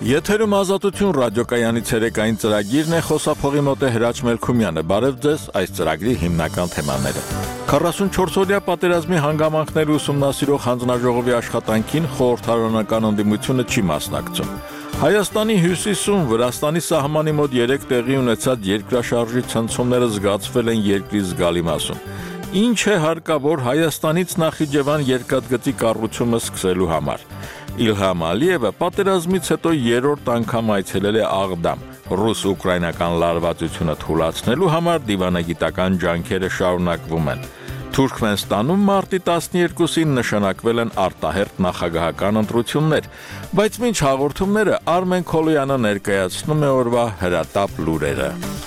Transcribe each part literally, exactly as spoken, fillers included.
Եթերում ազատություն ռադիոկայանի ցերեկային ծրագիրն է, խոսափողի մոտ է Հրաչ Մելքումյանը։ Բարև ձեզ, այս ծրագրի հիմնական թեմաները։ քառասունչորս-օրյա պատերազմի հանգամանքները ուսումնասիրող հանձնաժողովի աշխատանքին խորհրդարանական ընդդիմությունը չի մասնակցում։ Հայաստանի հյուսիսում Վրաստանի սահմանի մոտ երեք տեղի ունեցած երկրաշարժի ցնցումները զգացվել են երկրի զգալի մասում։ Ինչ է հարկավոր Հայաստանից Նախիջևան երկաթգծի կառուցումը սկսելու համար։ Իլհամ Ալիևը պատերազմից հետո երրորդ անգամ այցելել է Աղդամ։ Ռուս-ուկրաինական լարվածությունը թուլացնելու համար դիվանագիտական ջանքերը շարունակվում են։ Թուրքմենստանում մարտի տասներկուսին նշանակվել են արտահերթ նախագահական ընտրություններ, բայց մինչ հաղորդումները Արմեն Քոլոյանը ներկայացնում է օրվա հրատապ լուրերը։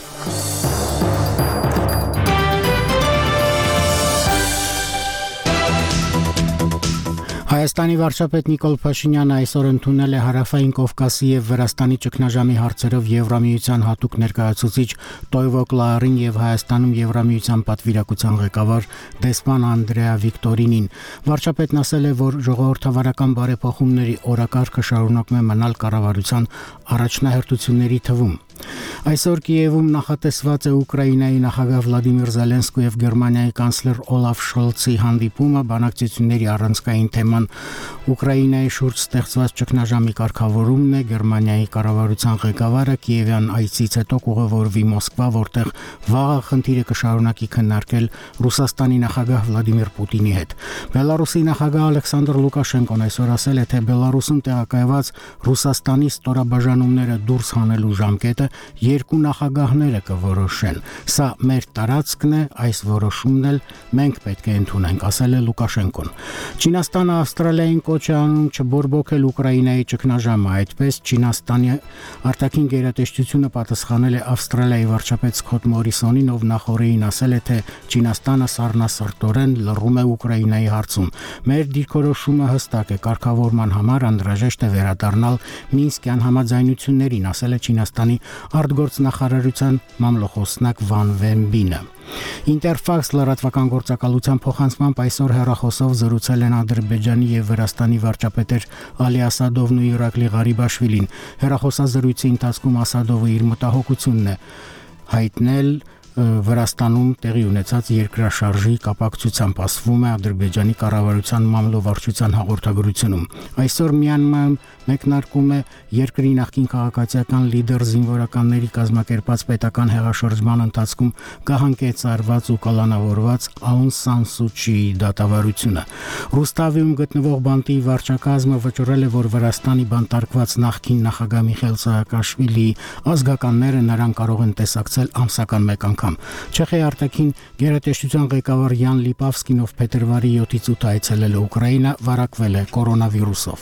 Հայաստանի վարչապետ Նիկոլ Փաշինյանը այսօր ընդունել է Հարավային Կովկասի եւ Վրաստանի ճգնաժամի հարցերով Եվրամիության հատուկ ներկայացուցիչ Տոյվո Կլարին եւ Հայաստանում Եվրամիության պատվիրակության ղեկավար դեսպան Անդրեա Վիկտորինին։ Վարչապետն ասել է, որ ժողովրդավարական բարեփոխումների օրակարգը շարունակում է մնալ կառավարության առաջնահերթությունների թվում։ Այսօր Կիևում նախատեսված է Ուկրաինայի նախագահ Վլադիմիր Զելենսկու եւ Գերմանիայի կանցլեր Օլաֆ Շոլցի հանդիպումը։ Բանակցությունների առանցքային թեման Ուկրաինայի շուրջ ստեղծված ճգնաժամի կարգավորումն է։ Գերմանիայի կառավարության ղեկավարը Կիևյան այցից հետո կուղևորվի Մոսկվա, որտեղ վաղը խնդիրը կշարունակի քննարկել Ռուսաստանի նախագահ Վլադիմիր Պուտինի հետ։ Բելարուսի նախագահ Ալեքսանդր Լուկաշենկոն այսօր ասել է, թե Բելարուսում տեղակայված Ռուսաստանի ստորաբաժանումները դուրս հանելու ժամկետը երկու նախագահները կորոշեն։ Սա մեր տարածքն է, այս որոշումն էլ մենք պետք է ընդունենք, ասել է Լուկաշենկոն։ Չինաստանը Ավստրալիային կոչ է անում չբորբոքել Ուկրաինայի ճգնաժամը, այդպես Չինաստանի արտաքին գերատեսչությունը պատասխանել է Ավստրալիայի վարչապետ Սքոթ Մորիսոնին, ով նախորդին ասել է, թե Չինաստանը սառնասրտորեն լռում է Ուկրաինայի հարցում։ Մեր դիրքորոշումը հստակ է, կարգավորման համար անհրաժեշտ է վերադառնալ Մինսկյան համաձայնություններին, ասել է Չինաստանի արտգործնախարարության մամլոխոսնակ Վան Վենբինը։ Ինտերֆաքս լրատվական գործակալության փոխանցմամբ այսօր հեռախոսով զրուցել են Ադրբեջանի եւ Վրաստանի վարչապետեր Ալի Ասադովն ու Իրակլի Ղարիբաշվիլին։ Հեռախոսազրույցի ընթացքում Ասադովը իր մտահոգությունն է հայտնել Վրաստանում տեղի ունեցած երկրաշարժի կապակցությամբ, ասվում է Ադրբեջանի կառավարության մամլովարչության հաղորդագրությունում։ Այսօր Մյանմարում մեկնարկում է երկրի նախկին քաղաքացիական լիդեր զինվորականների կազմակերպած պետական հեղաշրջման ընթացքում գահանկեցարված ու կալանավորված Աուն Սան Սու Չիի դատավարությունը։ Ռուստավիում գտնվող բանտի վարչակազմը վճռել է, որ Վրաստանի բանտարկված նախկին նախագահ Միխայիլ Սահակաշվիլիի ազգականները նրան կարող են տեսակցել ամսական մեկ անգամ։ Չեխիայի արտաքին գերատեսչության ղեկավար Յան Լիպավսկին, ով փետրվարի յոթից ութ այցելել է Ուկրաինա, վարակվել է կորոնավիրուսով։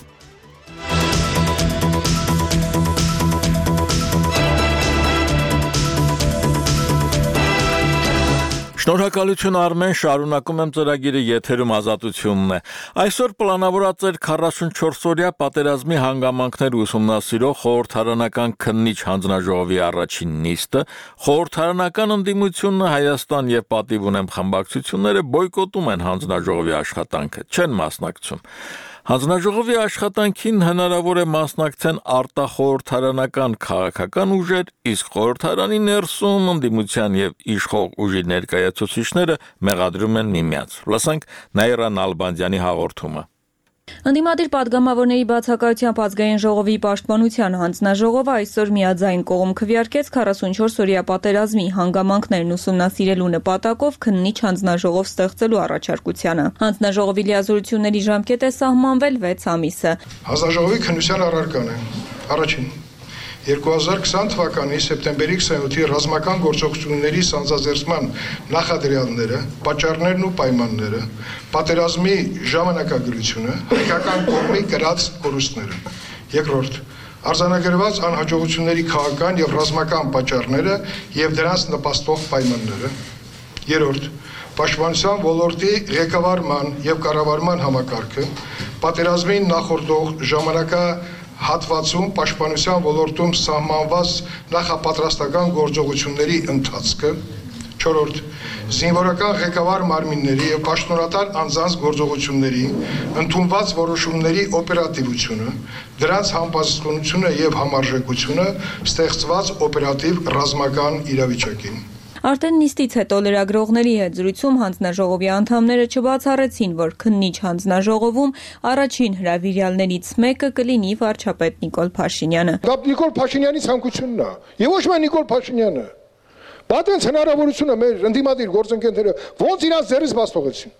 Շնորհակալություն Արմեն, շարունակում եմ ծրագիրը, եթերում ազատությունն է։ Այսօր պլանավորած էր քառասունչորս-օրյա պատերազմի հանգամանքները ուսումնասիրող խորհրդարանական քննիչ հանձնաժողովի առաջին նիստը։ Խորհրդարանական ընդդիմությունը, Հայաստան եւ Պատիվ ունեմ խմբակցությունները բոյկոտում են հանձնաժողովի աշխատանքը, չեն մասնակցում։ Հանձնաժողովի աշխատանքին հնարավոր է մասնակցեն արտախորհրդարանական քաղաքական ուժեր, իսկ խորհրդարանի ներսում ընդդիմության եւ իշխող ուժի ներկայացուցիչները մեղադրում են միմյանց։ Լսենք Նաիրա Նալբանդյանի հաղորդումը։ Ընդդիմադիր պատգամավորների բացակայությամբ ազգային ժողովի պաշտպանության հանձնաժողովը այսօր միաձայն կողմ քվեարկեց քառասունչորս-օրյա պատերազմի հանգամանքներն ուսումնասիրելու նպատակով քննիչ հանձնաժողով ստեղծելու առաջարկությանը։ Հանձնաժողովի լիազորությունների ժամկետ է սահմանվել վեց ամիսը։ Հանձնաժողովի քննության առարկան է առաջին երկու հազար քսան թվականի սեպտեմբերի քսանութի ռազմական գործողությունների սանձազերծման նախադրյալները, պատճառներն ու պայմանները, պատերազմի ժամանակագրությունը, հայկական կողմի կրած կորուստները։ Երկրորդ, արձանագրված անհաջողությունների քաղաքական եւ ռազմական պատճառները եւ դրանց նպաստող պայմանները։ Երրորդ, պաշտպանության ոլորտի ղեկավարման եւ կառավարման համակարգը, պատերազմին նախորդող ժամանակա հատվածում պաշտպանության ոլորտում սահմանված նախապատրաստական գործողությունների ընթացքը, Չորրորդ զինվորական ղեկավար մարմինների եւ պաշտոնատար անձանց գործողությունների ընդունված որոշումների օպերատիվությունը, դրանց համապատասխանությունը եւ համարժեքությունը ստեղծված օպերատիվ ռազմական իրավիճակին։ Արդեն նիստից հետո լրագրողների հետ զրույցում հանձնաժողովի անդամները չբացառեցին, որ քննիչ հանձնաժողովում առաջին հրավիրյալներից մեկը կլինի վարչապետ Նիկոլ Փաշինյանը։ Դա Նիկոլ Փաշինյանի ցանկությունն է, եւ ոչ միայն Նիկոլ Փաշինյանը։ Բացած հնարավորությունը մեր ընդդիմադիր գործընկերները ոնց իրաց ձեռից բաց թողեցին։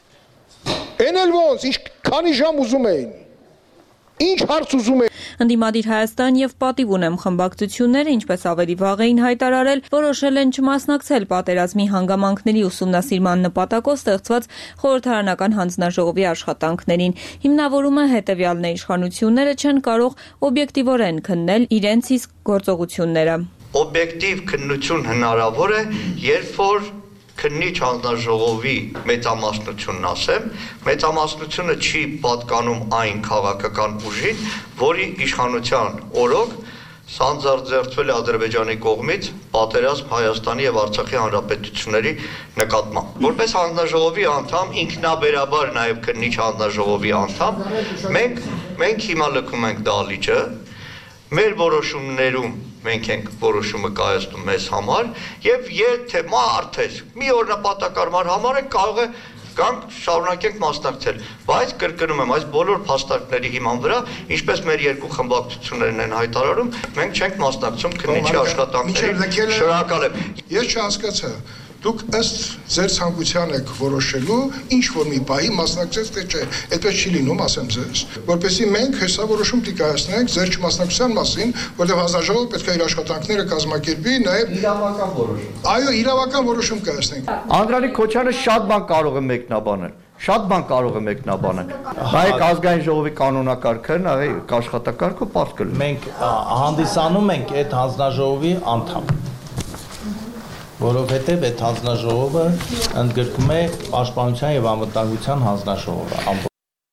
Էն էլ ոնց, ինչ քանի ժամ ուզում էին։ Ինչ հարց ուզում է։ Ընդդիմադիր Հայաստան եւ պատիվ ունեմ խմբակցությունները, ինչպես ավելի վաղ էին հայտարարել, որոշել են չմասնակցել պատերազմի հանգամանքների ուսումնասիրման նպատակով ստեղծված խորհրդարանական հանձնաժողովի աշխատանքներին։ Հիմնավորումը հետեւյալն է՝ իշխանությունները չեն կարող օբյեկտիվորեն քննել իրենց իսկ գործողությունները։ Օբյեկտիվ քննություն հնարավոր է, երբ որ քննիչ հանձնաժողովի մեծամասնությունն ասեմ, մեծամասնությունը չի պատկանում այն քաղաքական ուժին, որի իշխանության օրոք սանձարձերծվել է Ադրբեջանի կողմից պատերազմ Հայաստանի եւ Արցախի հանրապետությունների նկատմամբ։ Որպես հանձնաժողովի անդամ, ինքնաբերաբար նաեւ քննիչ հանձնաժողովի անդամ, մենք մենք հիմա լքում ենք դահլիճը, մեր որոշումներում մենք ենք որոշումը կայացնում մեզ համար եւ եթե մարդես մի օր նպատակարար համար է կարող է Կանք շարունակենք մասնակցել, բայց կրկնում եմ, այս բոլոր փաստարկների հիման վրա, ինչպես մեր երկու խմբակցություններն են հայտարարում, մենք չենք մասնակցում քննիչի աշխատանքներին։ Շնորհակալ եմ։ Ես չհասկացա, դուք ըստ ձեր ցանկության եք որոշելու, ինչ որ մի բայի մասնակցես, թե չէ, այդպես չի լինում, ասեմ ձեզ, որպեսզի մենք հեսա որոշում տիկայացնենք ձեր չմասնակցության մասին, որտեղ հանձնաժողովը պետք է իր աշխատանքները կազմակերպի, նաև իրավական որոշում։ Այո, իրավական որոշում կայացնենք։ Անդրանիկ Քոչյանը շատ բան կարող է մեկնաբանել, շատ բան կարող է մեկնաբանել։ Բայց ազգային ժողովի կանոնակարգը, այ աշխատակարգը պարզ կլինի։ Մենք հանդիսանում ենք այդ հանձնաժողովի անդամ, որովհետև այդ հանձնաժողովը ընդգրկում է Պաշտպանության եւ Անվտանգության հանձնաժողովը։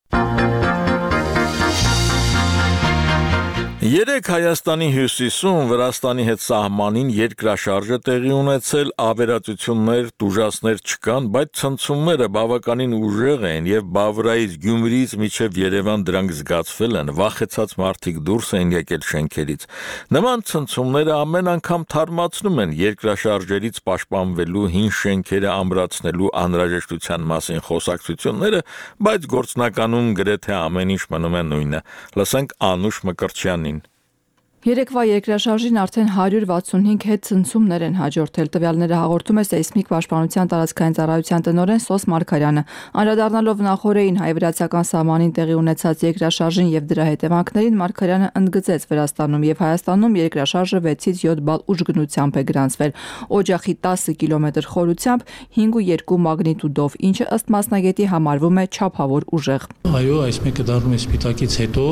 Երեք Հայաստանի հյուսիսում Վրաստանի հետ սահմանին երկրաշարժը տեղի ունեցել, ավերածություններ, տուժածներ չկան, բայց ցնցումները բավականին ուժեղ են եւ Բավրայից Գյումրիից մինչեւ Երևան դրանք զգացվել են, վախեցած մարդիկ դուրս են եկել շենքերից։ Նման ցնցումները ամեն անգամ թարմացնում են երկրաշարժերից պաշտպանվելու, հին շենքերը ամրացնելու անհրաժեշտության մասին խոսակցությունները, բայց գործնականում գրեթե ամեն ինչ մնում է նույնը։ Լսենք Անուշ Մկրտչյանին։ Երեկվա երկրաշարժին արդեն հարյուր վաթսունհինգ հետ ցնցումներ են հաջորդել, տվյալները հաղորդում է Սեյսմիկ պաշտպանության տարածքային ծառայության տնօրեն Սոս Մարգարյանը։ Անդրադառնալով նախորդին հայ-վրացական սահմանին տեղի ունեցած երկրաշարժին եւ դրա հետևանքներին, Մարգարյանը ընդգծեց Վրաստանում եւ Հայաստանում երկրաշարժը վեցից յոթ բալ ուժգնությամբ է գրանցվել, օջախի տասը կիլոմետր խորությամբ հինգ ու երկու մագնիտուդով, ինչը ըստ մասնագետի համարվում է չափավոր ուժեղ։ Այո, այս մեկը դառնում է Սպիտակից հետո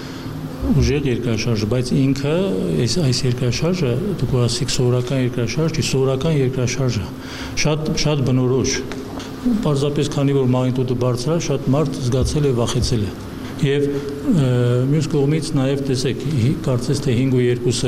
ուժեղ երկրաշարժը, բայց ինքը այս այս երկրաշարժը դուք ասիք սովորական երկրաշարժ, չի սովորական երկրաշարժը, շատ շատ բնորոշ։ Պարզապես քանի որ մագնիտուդը բարձր է, շատ մարդ զգացել է, վախեցել է։ Եվ մյուս կողմից նաև տեսեք, կարծես թե հինգ ու երկուսը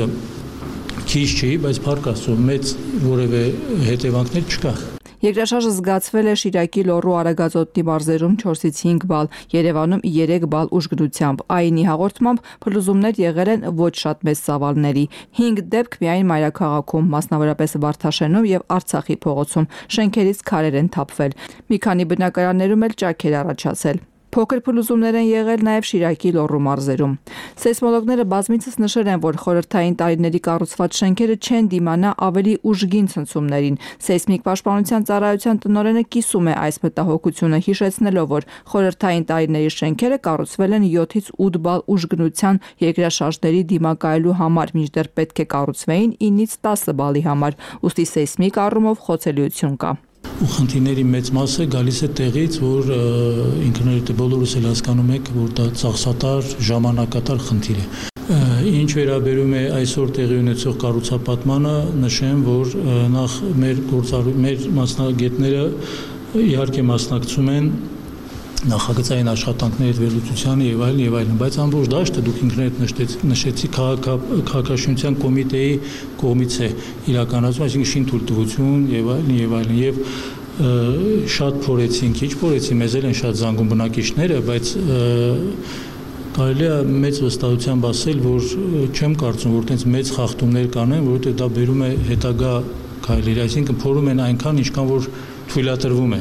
քիչ չի, բայց փառք Աստծո, մեծ որևէ հետևանքներ չկա։ Երկրաշարժը զգացվել է Շիրակի լոռու Արագածոտնի մարզերում չորսից հինգ բալ, Երևանում երեք բալ ուժգնությամբ։ Այնի հաղորդմամբ փլուզումներ եղել են ոչ շատ մեծ ծավալների։ հինգ դեպք միայն մայրաքաղաքում, մասնավորապես Վարդաշենում եւ Արցախի փողոցում, շենքերից քարեր են թափվել։ Մի քանի բնակարաններում էլ ճաքեր առաջացել։ Փոքր փլուզումներ են եղել նաև Շիրակի լոռու մարզերում։ Սեյսմոլոգները բազմիցս նշել են, որ խորհրդային տարիների կառուցված շենքերը չեն դիմանա ավելի ուժգին ցնցումներին։ Սեյսմիկ պաշտպանության ծառայության տնօրենը կիսում է այս մտահոգությունը, հիշեցնելով, որ խորհրդային տարիների շենքերը կառուցվել են յոթից ութ բալ ուժգնության երկրաշարժների դիմակայելու համար, մինչդեռ պետք է կառուցվեին ինից տասը բալի համար։ Ուստի սեյսմիկ առումով խոցելիություն կա։ Ու խնդիրների մեծ մասը գալիս է տեղից, որ ինքներդ բոլորս էլ հասկանում եք, որ դա ծախսատար, ժամանակատար խնդիր է։ Ինչ վերաբերում է այսօր տեղի ունեցող կառուցապատմանը, նշեմ, որ նախ մեր գործառույթ, մեր մասնագետները իհարկե մասնակցում են նախագծային աշխատանքների վերլուծության եւ այլն եւ այլն, բայց ամբողջ դաշտը դուք ինքներդ նշեցիք քաղաքաշինության կոմիտեի կողմից է իրականացվում, այսինքն շինթույլտվություն եւ այլն եւ այլն եւ շատ փորեցին, քիչ փորեցին, մեզ էլ են շատ զանգում բնակիչները, բայց կարելի է մեծ վստահությամբ ասել, որ չեմ կարծում, որ այդպես մեծ խախտումներ կանեն, որովհետեւ դա բերում է հետագա քայլեր, այսինքն փորում են այնքան, ինչքան որ թույլատրվում է։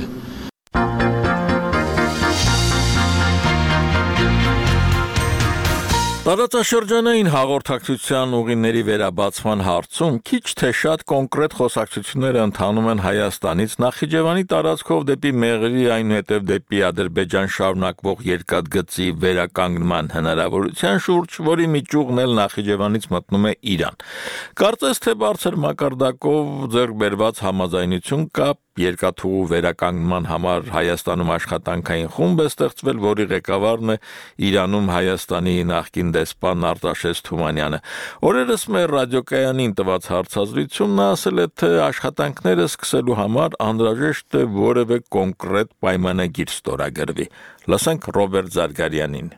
Տարածաշրջանային հաղորդակցության ուղիների վերաբացման հարցում քիչ թե շատ կոնկրետ խոսակցությունները ընթանում են Հայաստանից Նախիջևանի տարածքով դեպի Մեղրի, այնուհետև դեպի Ադրբեջան շարունակվող երկաթգծի վերականգնման հնարավորության շուրջ, որի միջուղն էլ Նախիջևանից մտնում է Իրան։ Կարծես թե բարձր մակարդակով ձեռք բերված համաձայնություն կա երկաթուղու վերականգնման համար Հայաստանում աշխատանքային խումբ է ստեղծվել, որի ղեկավարն է Իրանում Հայաստանի նախկին դեսպան Արտաշես Թումանյանը։ Օրերս մեր ռադիոկայանին տված հարցազրույցում նա ասել է, թե աշխատանքները սկսելու համար անհրաժեշտ է որևէ կոնկրետ պայմանագիր ստորագրվի։ Լսենք Ռոբերտ Զարգարյանին։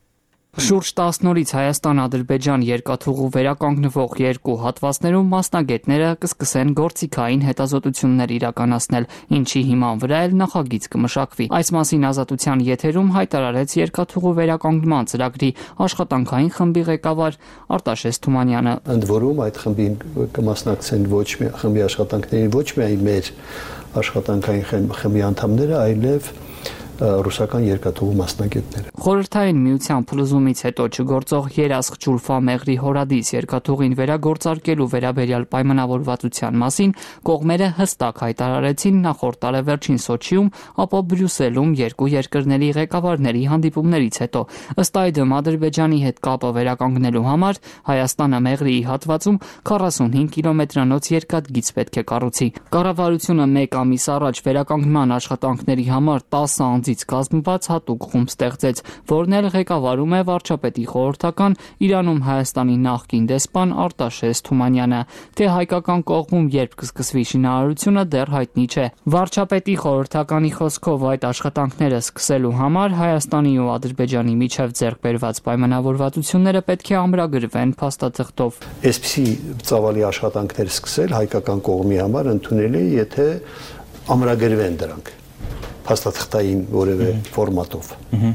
Շուրջ տասն օրից Հայաստան-Ադրբեջան երկաթուղու վերականգնվող երկու հատվածներում մասնագետները կսկսեն գործիքային հետազոտություններ իրականացնել, ինչի հիման վրա էլ նախագիծ կմշակվի։ Այս մասին Ազատության եթերում հայտարարեց երկաթուղու վերականգնման ծրագրի աշխատանքային խմբի ղեկավար Արտաշես Թումանյանը։ Ընդ որում այդ խմբին կմասնակցեն ոչ մի խմբի աշխատանքներին ոչ միայն մեր աշխատանքային խմբի անդամները, այլև ռուսական երկաթուղու մասնագետները։ Խորհրդային միության փլուզումից հետո չգործող Երասխ Ջուլֆա Մեղրի Հորադիս երկաթուղին վերագործարկելու վերաբերյալ պայմանավորվածության մասին կողմերը հստակ հայտարարեցին նախորդ տարեվերջին Սոչիում, ապա Բրյուսելում երկու երկրների ղեկավարների հանդիպումներից հետո։ Ըստ այդմ Ադրբեջանի հետ կապը վերականգնելու համար Հայաստանը Մեղրիի հատվածում քառասունհինգ կիլոմետրանոց երկաթգիծ պետք է կառուցի։ Կառավարությունը մեկ ամիս առաջ վերականգնման աշխատանքների համար տասը անձից կազմված հատուկ խումբ ստեղծեց, որն էլ ղեկավարում է վարչապետի խորհրդական Իրանում Հայաստանի նախկին դեսպան Արտաշես Թումանյանը։ Թե հայկական կողմում երբ կսկսվի շինարարությունը դեռ հայտնի չէ։ Վարչապետի խորհրդականի խոսքով այդ աշխատանքները սկսելու համար Հայաստանի ու Ադրբեջանի միջև ձեռք բերված պայմանավորվածությունները պետք է ամրագրվեն փաստաթղթով։ Այսպիսի ծավալի աշխատանքներ սկսել հայկական կողմի համար ընդունելի է, եթե ամրագրվեն դրանք փաստաթղթային որևէ ֆորմատով։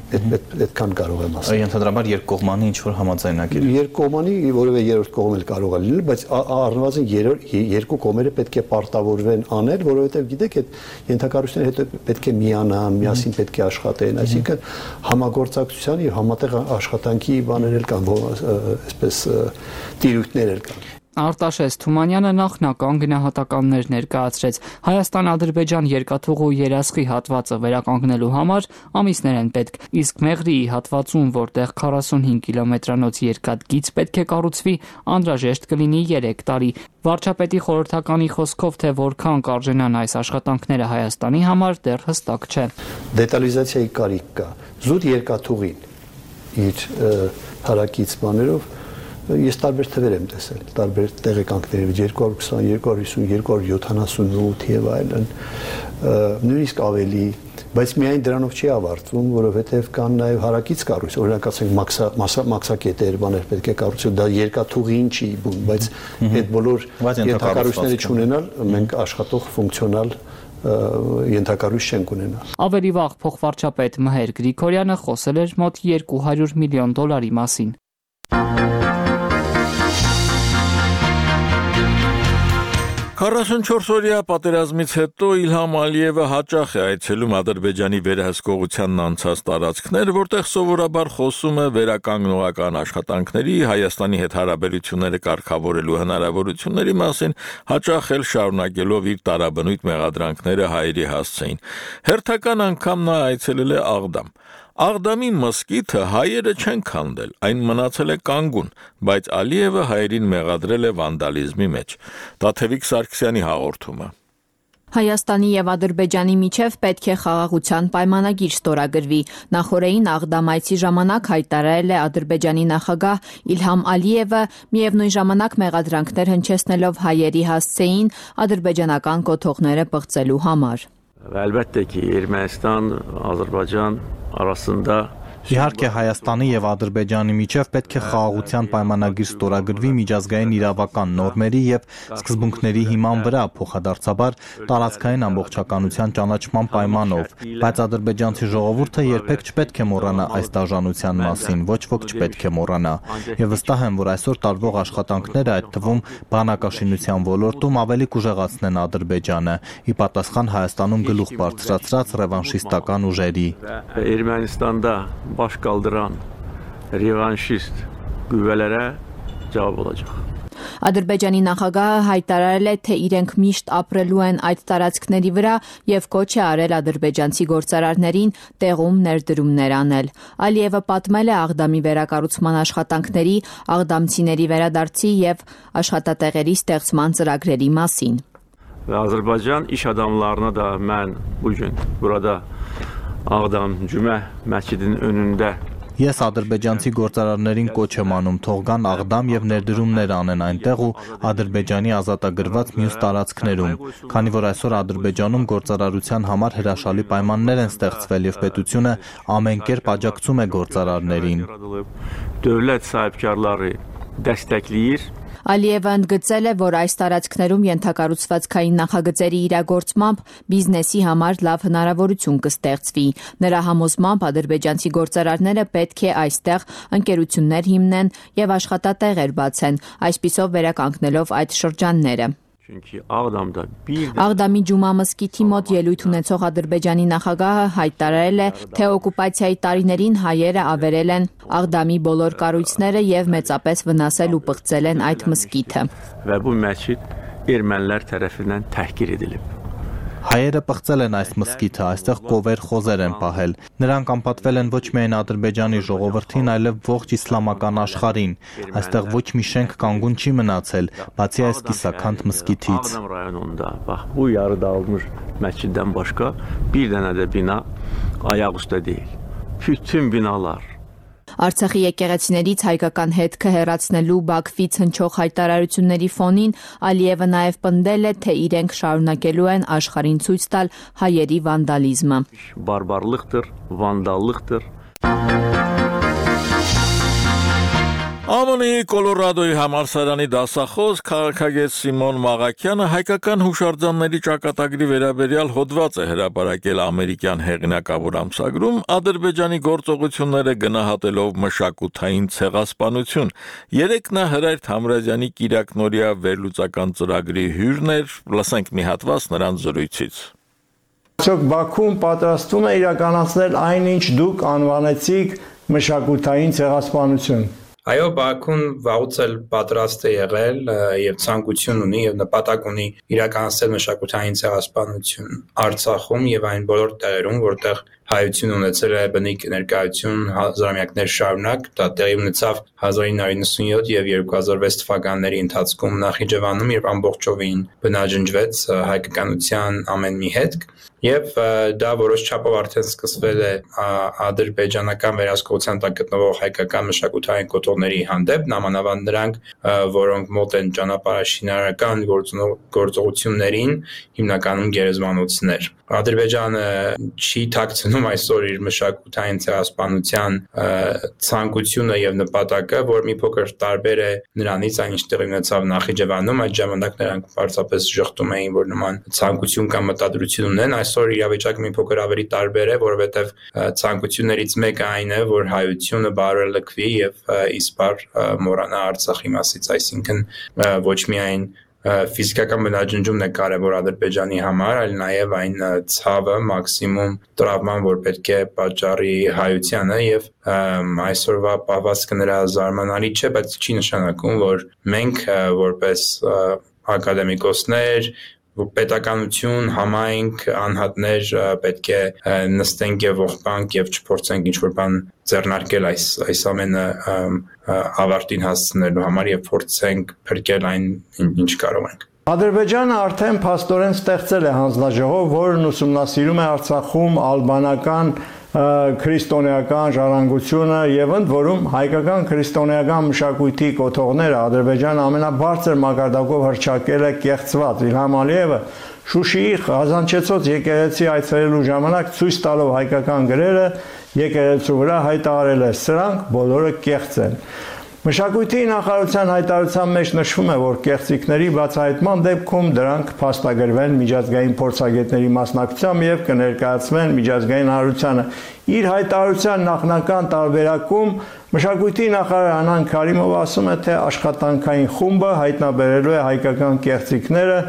Այդքան կարող եմ ասել։ Ենթադրաբար երկկողմանի ինչ-որ համաձայնագիր։ Երկկողմանի որևէ երրորդ կողմ էլ կարող է լինել, բայց առնվազն երկու կողմերը պետք է պարտավորվեն անել, որովհետև գիտեք, այդ ենթակառույցները հետո պետք է միանան, միասին պետք է աշխատեն, այսինքն համագործակցության եւ համատեղ աշխատանքի բաներ էլ կան, այսպես տիրույթներ էլ կան։ Արտաշես Թումանյանը նախնական գնահատականներ ներկայացրեց։ Հայաստան-Ադրբեջան երկաթուղու Երասխի հատվածը վերականգնելու համար ամիսներ են պետք, իսկ Մեղրիի հատվածում, որտեղ քառասունհինգ կիլոմետրանոց երկաթգիծ պետք է կառուցվի, անհրաժեշտ կլինի երեք տարի։ Վարչապետի խորհրդականի խոսքով, թե որքան կարժենան այս աշխատանքները Հայաստանի համար, դեռ հստակ չէ։ Դետալիզացիայի կարիք կա։ Զուտ երկաթուղին իր հարակից բաներով ես տարբեր թվեր եմ տեսել, տարբեր տեղեկանքների երկու հարյուր քսան, երկու հարյուր հիսուն, երկու հարյուր յոթանասունութ եւ այլն, նույնիսկ ավելի, բայց միայն դրանով չի ավարտվում, որովհետեւ կան նաեւ հարակից կառույց, օրինակ ասենք մաքսակետեր, բաներ պետք է կառուցել, դա երկաթուղին չի բուն, բայց այդ բոլոր ենթակառույցները չունենալ, մենք աշխատող ֆունկցիոնալ ենթակառույց չենք ունենա։ Ավելի վաղ փոխվարչապետ Մհեր Գրիգորյանը խոսել էր մոտ երկու հարյուր միլիոն դոլարի մասին։ քառասունչորս-օրյա պատերազմից հետո Իլհամ Ալիևը հաճախ է այցելում Ադրբեջանի վերահսկողությանն անցած տարածքներ, որտեղ սովորաբար խոսում է վերականգնողական աշխատանքների, Հայաստանի հետ հարաբերությունները կարգավորելու հնարավորությունների մասին, հաճախ էլ շարունակելով իր տարաբնույթ մեղադրանքները հայերի հասցեին։ Հերթական անգամ նա այցելել է Աղդամ։ Աղդամի մզկիթը հայերը չեն քանդել, այն մնացել է կանգուն, բայց Ալիևը հայերին մեղադրել է վանդալիզմի մեջ։ Տաթևիկ Սարգսյանի հաղորդումը։ Հայաստանի եւ Ադրբեջանի միջև պետք է խաղաղության պայմանագիր ստորագրվի։ Նախորդին Աղդամայցի ժամանակ հայտարարել է Ադրբեջանի նախագահ Իլհամ Ալիևը, միևնույն ժամանակ մեղադրանքներ հնչեցնելով հայերի հասցեին ադրբեջանական կոթողները պղծելու համար։ Əlbəttə ki, Ermənistan, Azərbaycan arasında Իհարկե Հայաստանի եւ Ադրբեջանի միջև պետք է խաղաղության պայմանագիր ստորագրվի միջազգային իրավական նորմերի եւ սկզբունքների հիման վրա, փոխադարձաբար տարածքային ամբողջականության ճանաչման պայմանով, բայց ադրբեջանցի ժողովուրդը երբեք չպետք է մոռանա այս դաժանության մասին, ոչ ոք չպետք է մոռանա։ Եվ վստահ եմ, որ այսօր տարվող աշխատանքները, այդ թվում բանակաշինության ոլորտում ավելի կուժեղացնեն Ադրբեջանը, ի պատասխան Հայաստանում գլուխ բարձրացրած ռևանշիստական ուժերի։ Ermənistanda baş qaldıran revanşist qüvvələrə cavab olacaq։ Ադրբեջանի նախագահը հայտարարել է, թե իրենք միշտ ապրելու են այդ տարածքների վրա եւ կոչ է արել ադրբեջանցի գործարարներին տեղում ներդրումներ անել։ Ալիևը պատմել է Աղդամի վերակառուցման աշխատանքների, աղդամցիների վերադարձի եւ աշխատատեղերի ստեղծման ծրագրերի մասին։ Və Azərbaycan iş adamlarına da mən bu gün burada Ağdam Cümə məscidinin önündə Ես ադրբեջանցի գործարարներին կոչ եմ անում թող գան Աղդամ եւ ներդրումներ անեն այնտեղ ու Ադրբեջանի ազատագրված մյուս տարածքներում, քանի որ այսօր Ադրբեջանում գործարարության համար հրաշալի պայմաններ են ստեղծվել եւ պետությունը ամեն կերպ աջակցում է գործարարներին։ Dövlət sahibkarları dəstəkləyir Ալիևը ընդգծել է, որ այս տարածքներում ենթակառուցվածքային նախագծերի իրագործմամբ բիզնեսի համար լավ հնարավորություն կստեղծվի։ Նրա համոզմամբ ադրբեջանցի գործարարները պետք է այստեղ ընկերություններ հիմնեն եւ աշխատատեղեր բացեն, այսպիսով վերականգնելով այդ շրջանները։ Աղդամի Ջումա մզկիթի մոտ ելույթ ունեցող Ադրբեջանի նախագահը հայտարարել է, թե օկուպացիայի տարիներին հայերը ավերել են Աղդամի բոլոր կառույցները եւ մեծապես վնասել ու պղծել են այդ մզկիթը։ Və bu məscid ermənilər tərəfindən təhqir edilib։ Հայերը պղծել են այս մզկիթը, այստեղ կովեր խոզեր են պահել։ Նրանք անպատվել են ոչ միայն Ադրբեջանի ժողովրդին, այլև ողջ իսլամական աշխարհին։ Այստեղ ոչ մի շենք կանգուն չի մնացել, բացի այս կիսաքանդ մզկիթից։ Ağdam rayonunda, bax, bu yarı dağılmış məsciddən başqa bir dənə də bina ayaq üstə deyil. Bütün binalar Արցախի եկեղեցիներից հայկական հետքը հեռացնելու Բաքվից հնչող հայտարարությունների ֆոնին Ալիևը նաև պնդել է, թե իրենք շարունակելու են աշխարհին ցույց տալ հայերի վանդալիզմը։ Բարբարlıqdır, vandallıqdır։ ԱՄՆ-ի Կոլորադոյի համալսարանի դասախոս քաղաքագետ Սիմոն Մաղաքյանը հայկական հուշարձանների ճակատագրի վերաբերյալ հոդված է հրապարակել ամերիկյան հեղինակավոր ամսագրում Ադրբեջանի գործողությունները գնահատելով մշակութային ցեղասպանություն։ Երեկ նա Հրայր Թամրազյանի Կիրակնորիա վերլուծական ծրագրի հյուրն էր, լսենք մի հատված նրանց զրույցից։ Այսօք Բաքուն պատրաստվում է իրականացնել այնինչ դուք անվանեցիք մշակութային ցեղասպանություն։ Այո, Բաքուն վաղուց էլ պատրաստ է եղել եւ ցանկություն ունի եւ նպատակ ունի իրականացնել մշակութային ցեղասպանություն Արցախում եւ այն բոլոր տեղերում, որտեղ հայություն ունեցել է բնիկ ներկայություն հազարամյակներ շարունակ, դա տեղի ունեցավ հազար ինը հարյուր նվսանյոթ եւ երկու հազար վեց թվականների ընթացքում Նախիջևանում, երբ ամբողջովին բնաջնջվեց հայկականության ամեն մի հետք, եւ դա որոշ չափով արդեն սկսվել է ադրբեջանական վերահսկողության տակ գտնվող հայկական մշակութային կոթողների հանդեպ, նամանավանդ նրանք, որոնք մոտ են ճանապարհաշինարարական գործողություններին, հիմնականում գերեզմանոցներ։ Ադրբեջանը չի թաքցնում այսօր իր մշակութային ցեղասպանության ցանկությունը եւ նպատակը, որ մի փոքր տարբեր է նրանից, այն ինչ տեղի ունեցավ Նախիջևանում, այդ ժամանակ նրանք պարզապես շղթում էին, որ նման ցանկություն կամ մտադրություն ունեն, այսօր իրավիճակը մի փոքր ավելի տարբեր է, որովհետեւ ցանկություններից մեկը այն է, որ հայությունը բարելքվի եւ իսպար մոռանա Արցախի մասից, այսինքն ոչ միայն ֆիզիկական բնաջնջումն է կարևոր Ադրբեջանի համար, այլ նաև այն ցավը, մաքսիմում տրավման, որ պետք է պատճառի հայությանը եւ այսօրվա պահվածքը նրա զարմանալի չէ, բայց չի նշանակում, որ մենք որպես ակադեմիկոսներ պետականություն, համայնք, անհատներ պետք է նստենք եւ ողբանք եւ չփորձենք ինչ-որ բան ձեռնարկել այս այս ամենը ավարտին հասցնելու համար եւ փորձենք փրկել այն, ինչ կարող ենք։ Ադրբեջանը արդեն փաստորեն ստեղծել է հանձնաժողով, որն ուսումնասիրում է Արցախում ալբանական քրիստոնեական ժառանգությունը եւ ընդ որում հայկական քրիստոնեական մշակույթի կոթողները Ադրբեջանը ամենաբարձր մակարդակով հռչակել է կեղծված։ Իլհամ Ալիևը Շուշիի Ղազանչեցոց եկեղեցի այցելելու ժամանակ ցույց տալով հայկական գրերը եկեղեցու վրա հայտարարել է. սրանք բոլորը կեղծ են։ Մշակույթի նախարարության հայտարարության մեջ նշվում է, որ կեղծիքների բացահայտման դեպքում դրանք փաստագրվեն միջազգային փորձագետների մասնակցությամբ եւ կներկայացվեն միջազգային հանրությանը։ Իր հայտարարության նախնական տարբերակում մշակույթի նախարար Անան Քարիմովը ասում է, թե աշխատանքային խումբը հայտնաբերելու է հայկական կեղծիքները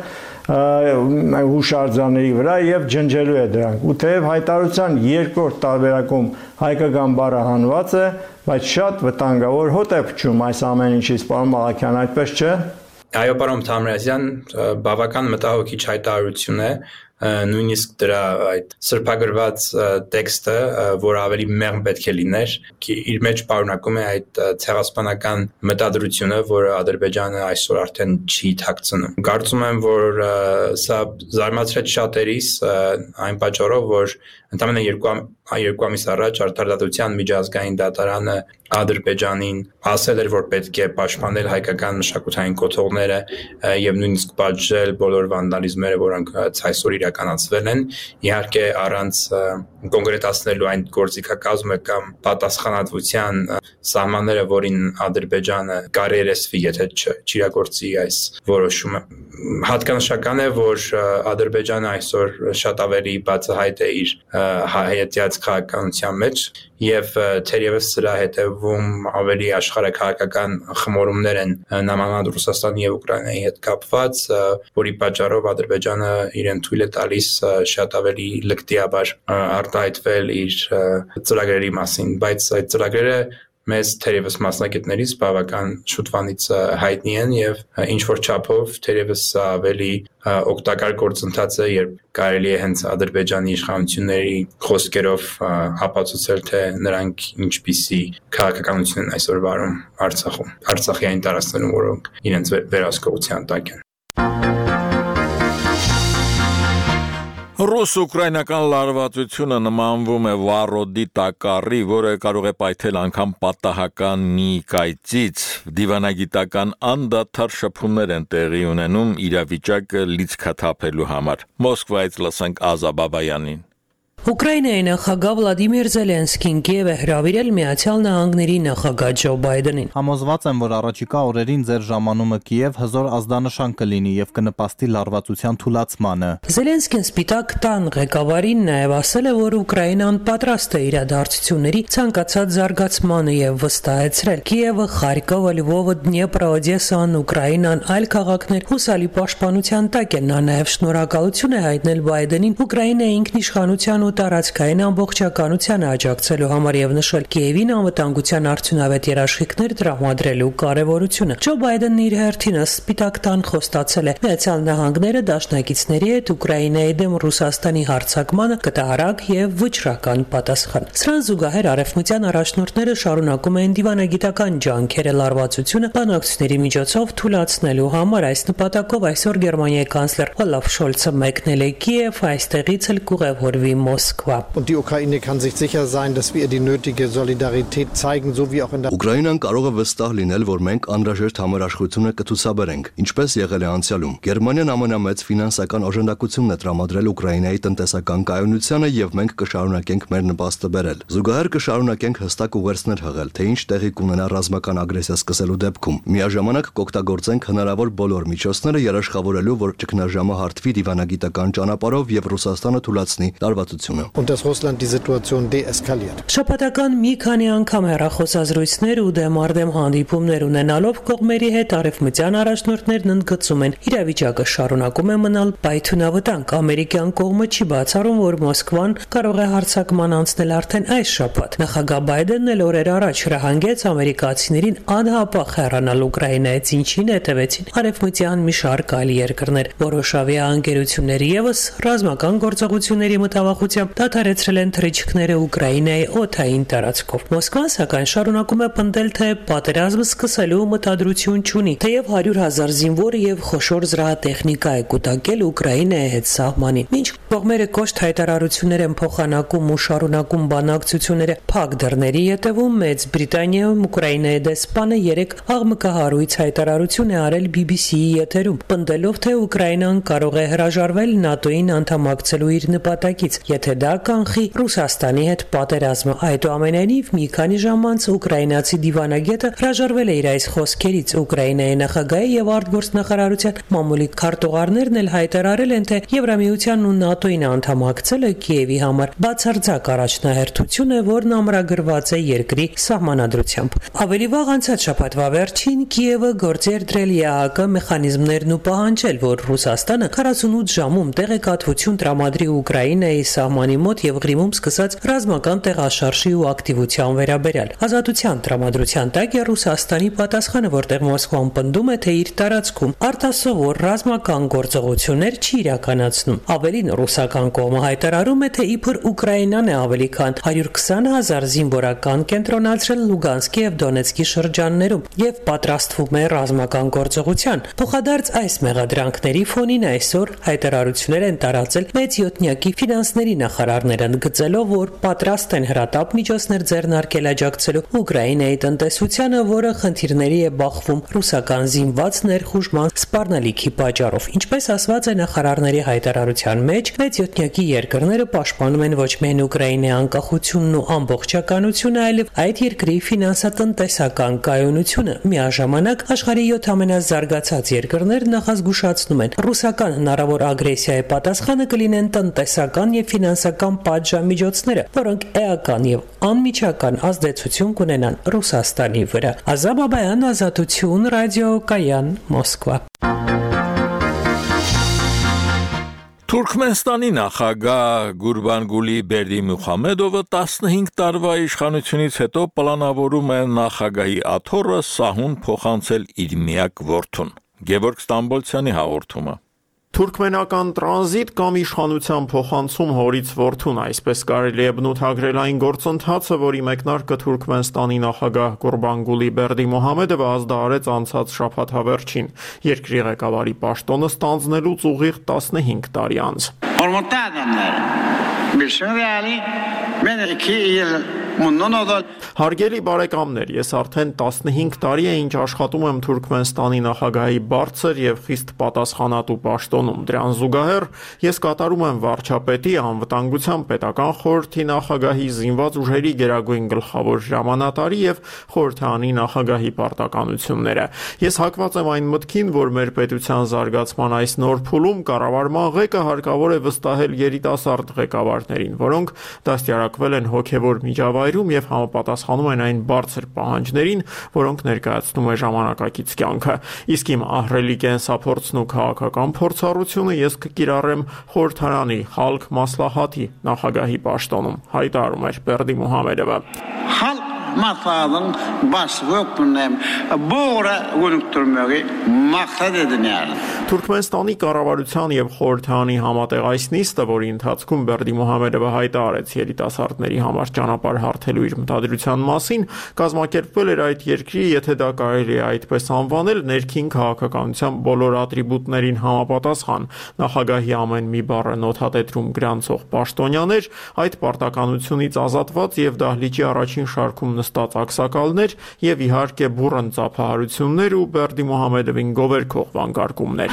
հուշարձանների վրա եւ ջնջելու է դրանք։ Ու թեև հայտարարության երկրորդ տարբերակում հայկական բառը հանված է, բայց շատ վտանգավոր հոտ է փչում այս ամեն ինչից, պարոն Մալաքյան, այդպես չէ։ Այո, պարոն Թամրազյան, բավական մտահոգիչ հայտարարություն է, նույնիսկ դրա այդ սրբագրված տեքստը, որ ավելի մեղմ պետք է լիներ, իր մեջ պարունակում է այդ ցեղասպանական մտադրությունը, որը Ադրբեջանը այսօր արդեն չի թաքցնում։ Կարծում եմ, որ սա զարմացրեց շատերիս այն պատճառով, որ ընդամենը երկու երկու ամիս առաջ Արտարդատության միջազգային դատարանը Ադրբեջանին ասել էր, որ պետք է պաշտպանել հայկական մշակութային կոթողները եւ նույնիսկ պատժել բոլոր վանդալիզմները, որոնք այսօր իրականացվել են, իհարկե առանց կոնկրետացնելու այն գործիքակազմը կամ պատասխանատվության սահմանները, որին Ադրբեջանը կարիերեսվի, եթե չիրագործի այս որոշումը։ Հատկանշական է, որ Ադրբեջանը այսօր շատ ավելի բացահայտ է իր հայեցած քաղաքականության մեջ եւ թերևս սրա հետևում ավելի աշխարհաքաղաքական խմորումներ են նամանավանդ Ռուսաստանի եւ Ուկրաինայի հետ կապված, որի պատճառով Ադրբեջանը իրեն թույլ է տալիս շատ ավելի լկտիաբար արտահայտվել իր ծրագրերի մասին, բայց այդ ծրագրերը մեզ թերևս մասնագետներից բավական շուտվանից հայտնի են եւ ինչ որ չափով թերևս ավելի օգտակար գործընթաց է, երբ կարելի է հենց Ադրբեջանի իշխանությունների խոսքերով ապացուցել, թե նրանք ինչպիսի քաղաքականություն են այսօր վարում Արցախում, Արցախի այն տարածքներում, որոնք իրենց վերահսկողության տակ են։ Ռուս-ուկրաինական լարվածությունը նմանվում է վառոդի տակառի, որը կարող է պայթել անգամ պատահական մի կայծից։ Դիվանագիտական անդադար շփումներ են տեղի ունենում իրավիճակը լիցքաթափելու համար։ Մոսկվայից լսենք Ազա Բաբայանին։ Ուկրաինայի նախագահ Վլադիմիր Զելենսկին Կիև է հրավիրել Միացյալ Նահանգների նախագահ Ջո Բայդենին։ Համոզված եմ, որ առաջիկա օրերին ձեր ժամանումը Կիև հզոր ազդանշան կլինի եւ կնպաստի լարվածության թուլացմանը։ Զելենսկին Սպիտակ տան ղեկավարին նաեւ ասել է, որ Ուկրաինան պատրաստ է իրադարձությունների ցանկացած զարգացմանը եւ վստահեցրել. Կիևը, Խարկովը, Լьвովը, Դնեպրը, Օդեսան, Ուկրաինան, այլ քաղաքներ հուսալի պաշտպանության տակ են։ Նա նաեւ շնորհակալություն է հայտնել Բայդենին Ուկրաինայի ինքնիշխանության ու տարածքային ամբողջականությանը աջակցելու համար եւ նշել Կիևին անվտանգության արդյունավետ երաշխիքներ տրամադրելու կարեւորությունը։ Ջո Բայդենն իր հերթին Սպիտակ տան խոստացել է Միացյալ Նահանգները դաշնակիցների հետ Ուկրաինայի դեմ Ռուսաստանի հարձակմանը կտարակ եւ վճռական պատասխան։ Սրան զուգահեռ արևմտյան առաջնորդները շարունակում են դիվանագիտական ջանքերը լարվածությունը բանակցությունների միջոցով թույլատնելու համար։ Այս նպատակով այսօր Գերմանիայի կանցլեր Օլաֆ Շոլցը մեկնել է Կիև, այստեղից էլ կուղևորվի Und die Ukraine kann sich sicher sein, dass wir die nötige Solidarität zeigen, so wie auch in der Ուկրաինան կարող է վստահ լինել, որ մենք անհրաժեշտ համերաշխությունը կցուցաբերենք, ինչպես եղել է անցյալում։ Գերմանիան ամենամեծ ֆինանսական օժանդակությունն է տրամադրել Ուկրաինայի տնտեսական կայունությանը եւ մենք կշարունակենք մեր նպաստը բերել։ Զուգահեռ կշարունակենք հստակ ուղերձներ հղել, թե ինչ տեղի կունենա ռազմական ագրեսիա սկսելու դեպքում։ Միաժամանակ կօգտագործենք հնարավոր բոլոր միջոցները երաշխավորելու, որ ճգնաժամը հարթվի դիվանագիտական ճանապարհով եւ Ռուսաստանը թույլատնի լարվածությունը։ Und dass Russland die Situation deeskaliert. Շաբաթական մի քանի անգամ հեռախոսազրույցներ ու դեմարդեմ հանդիպումներ ունենալով կողմերի հետ արևմտյան առաջնորդներն ընդգծում են իրավիճակը շարունակում է մնալ պայթունավտանգ։ Ամերիկյան կողմը չի բացառում, որ Մոսկվան կարող է հարձակման անցնել արդեն այս շաբաթ։ Նախագահ Բայդենն էլ օրեր առաջ հրահանգեց ամերիկացիներին անհապաղ հեռանալ Ուկրաինայից, ինչին հետևեցին արևմտյան մի շարք այլ երկրներ։ Որոշ ավիաընկերություններ եւս ռազմական գործողությունների մտավախությամբ դադարեցրել են թռիչքները Ուկրաինայի օդային տարածքով։ Մոսկվան սակայն շարունակում է պնդել, թե պատերազմը սկսելու մտադրություն չունի, թեև հարյուր հազար զինվոր եւ խոշոր զրահատեխնիկա է կուտակել Ուկրաինայի հետ սահմանին։ Մինչ Կողմերը կոշտ հայտարարություններ են փոխանակում ու շարունակում բանակցությունները փակ դռների ետևում։ Մեծ Բրիտանիայում Ուկրաինայի դեսպանը երեք աղմկահարույց հայտարարություն է արել բի բի սի-ի եթերում, պնդելով, թե Ուկրաինան կարող է հրաժարվել ՆԱՏՕ-ին անդամակցելու իր նպատակից, եթե դա կանխի Ռուսաստանի հետ պատերազմը։ Այդուամենայնիվ, մի քանի ժամ անց ուկրաինացի դիվանագետը հրաժարվել է իր այս խոսքերից։ Ուկրաինայի նախագահի եւ արտգործնախարարության մամուլի քարտուղարներն էլ հայտարարել են, թե Եվրամիությանն ու ՆԱՏՕ-ին անդամակցելը Կիևի համար բացարձակ առաջնահերթություն է, որն ամրագրված է երկրի սահմանադրությամբ։ Ավելի վաղ անցած շաբաթվա վերջին Կիևը գործի էր դրել ԵԱՀԿ մեխանիզմներն ու պահանջել, որ Ռուսաստանը քառասունութ ժամում տեղեկատվություն տրամադրի Ուկրաինայի սահմանի մոտ եւ Ղրիմում սկսած ռազմական տեղաշարժի ու ակտիվության վերաբերյալ։ Ազատության տրամադրության տակ է Ռուսաստանի պատասխանը, որտեղ Մոսկվան պնդում է, թե իր տարածքում արտասովոր ռազմական գործողություններ չի իրականացնում։ Ավելին, ռուսական կողմը հայտարարում է, թե իբր Ուկրաինան է ավելի քան հարյուր քսան հազար զինվորական կենտրոնացրել Լուգանսկի եւ Դոնեցկի շրջաններում եւ պատրաստվում է ռազմական գործողության։ Փոխադարձ այս մեղադրանքների ֆոնին այսօր հայտարարություններ են տարածել մեծ յոթնյակի ֆինանսների նախարարները, ընդգծելով, որ պատրաստ են հրատապ միջոցներ ձեռնարկել աջակցելու Ուկրաինայի տնտեսությանը, որը խնդիրների է բախվում ռուսական զինված ներխուժման սպառնալիքի պատճառով։ Ինչպես ասված է նախարարների հայտարարության մեջ, մեծ յոթնյակի երկրները պաշտպանում են ոչ միայն Ուկրաինայի անկախությունն ու ամբողջականությունը, այլև այդ երկրի ֆինանսատնտեսական կայունությունը։ Միաժամանակ աշխարհի յոթ ամենազարգացած երկրներ նախազգուշացնում են, ռուսական հնարավոր ագրեսիայի պատասխանը կլինեն տնտեսական եւ ֆինանսական պատժամիջոցները, որոնք էական եւ անմիջական ազդեցություն կունենան Ռուսաստանի վրա։ Ազամ Բաբայան, Ազատություն, ռադիո Կայան, Մոսկվա։ Թուրքմենստանի նախագահ Գուրբանգուլի Բերդիմուխամեդովը տասնհինգ տարվա իշխանությունից հետո պլանավորում է նախագահի աթոռը Սահուն փոխանցել իր միակ որդուն։ Գևորգ Ստամբոլցյանի հաղորդումը։ Թուրքմենական տրանզիտ կամ իշխանության փոխանցում հորից որդուն, այսպես կարելի է բնութագրել այն գործընթացը, որի մեկնարկը Թուրքմենստանի նախագահ Գուրբանգուլի Բերդիմուխամեդովը ազդարարեց անցած շաբաթավերջին, երկրի ղեկավարի պաշտոնը ստանձնելուց ուղիղ տասնհինգ տարի անց։ Հարգելի բարեկամներ, ես արդեն տասնհինգ տարի է ինչ աշխատում եմ Թուրքմենստանի նախագահի բարձր եւ խիստ պատասխանատու պաշտոնում։ Դրան զուգահեռ ես կատարում եմ վարչապետի, անվտանգության պետական խորհրդի նախագահի, զինված ուժերի գերագույն գլխավոր հրամանատարի եւ խորհրդանի նախագահի պարտականությունները։ Ես հակված եմ այն մտքին, որ մեր պետության զարգացման այս նոր փուլում կառավարման ղեկը հարկավոր է վստահել երիտասարդ ղեկավարներին, որոնք դաստիարակվել են հոգեվոր միջավայրում եւ համապատասխանում են այն բարձր պահանջներին, որոնք ներկայացնում է ժամանակակից կյանքը։ Իսկ իմ ահռելի կենսափորձն ու քաղաքական փորձառությունը ես կկիրառեմ խորհրդարանի Խալկ Մասլահաթի նախագահի պաշտոնում, հայտարարում էր Բերդիմուխամեդովը։ Masadın başlığı yoktunayım. Bu ora gönüktürmeyi maksat edin yani. Թուրքմենստանի կառավարության եւ խորհրդանի համատեղ այս նիստը, որի ընթացքում Բերդիմուխամեդովը հայտարարեց երիտասարդների համար ճանապարհ հարթելու իր մտադրության մասին, կազմակերպվել էր այդ երկրի, եթե դա կարելի է այդպես անվանել, ներքին քաղաքականության բոլոր ատրիբուտներին համապատասխան։ Նախագահի ամեն մի բառը նոթատետրում գրանցող պաշտոնյաներ, այդ պարտականությունից ազատված եւ դահլիճի առաջին շարքում նստած ակսակալներ եւ իհարկե բուռն ծափահարություններ ու Բերդիմուխամեդովին գովերքող վանկարկումներ։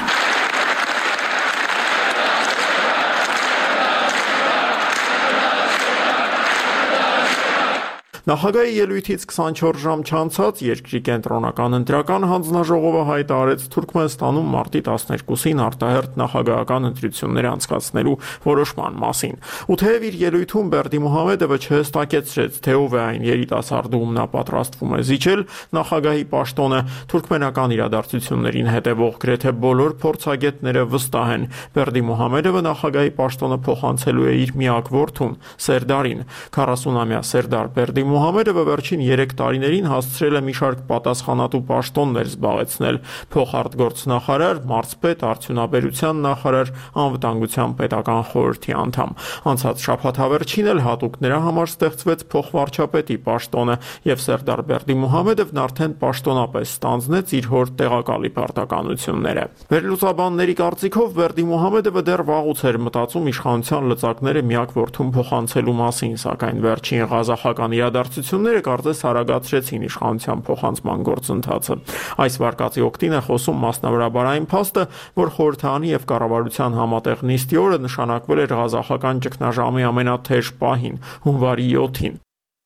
Նախագահի ելույթից քսանչորս ժամ չանցած երկրի կենտրոնական ընտրական հանձնաժողովը հայտարարեց Թուրքմենստանում մարտի տասներկուսին արտահերթ նախագահական ընտրություններ անցկացնելու որոշման մասին։ Ու թեև իր ելույթում Բերդիմուխամեդովը չհստակեցրեց, թե ով է այն երիտասարդը, ում նա պատրաստվում է զիջել նախագահի պաշտոնը, թուրքմենական իրադարձություններին հետևող գրեթե բոլոր փորձագետները վստահ են, Բերդիմուխամեդովը նախագահի պաշտոնը փոխանցելու է իր միակ որդուն՝ Սերդարին։ քառասունամյա Սերդար Բերդիմուխամեդովը Մուհամեդովը վերջին երեք տարիներին հասցրել է մի շարք պատասխանատու պաշտոններ զբաղեցնել՝ փոխարտգործնախարար, մարզպետ, արդյունաբերության նախարար, անվտանգության պետական խորհրդի անդամ։ Անցած շաբաթ հավերչին էլ հատուկ նրա համար ստեղծվեց փոխվարչապետի պաշտոնը, եւ Սերդար Բերդիմուհամեդովն արդեն պաշտոնապես ստանձնեց իր հոր տեղակալի պարտականությունները։ Վերլուծաբանների կարծիքով Բերդիմուհամեդովը դեռ վաղուց էր մտածում իշխանության լծակները միակ որդուն փոխանցելու մասին, սակայն վերջին ղազախական իրադարձությունները կարծես արագացրեցին իշխանության փոխանցման գործընթացը։ Այս վարկածի օգտին է խոսում մասնավորաբար այն փաստը, որ խորհրդարանի եւ կառավարության համատեղ նիստի օրը նշանակվել էր ղազախական ճգնաժամի ամենաթեժ պահին՝ հունվարի յոթին։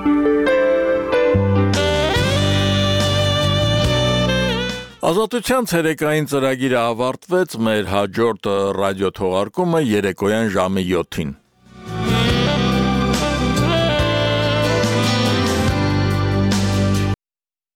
Ազատության ցերեկային ծրագիրը ավարտվեց, մեր հաջորդ ռադիոթողարկումը երեկոյան ժամը յոթին։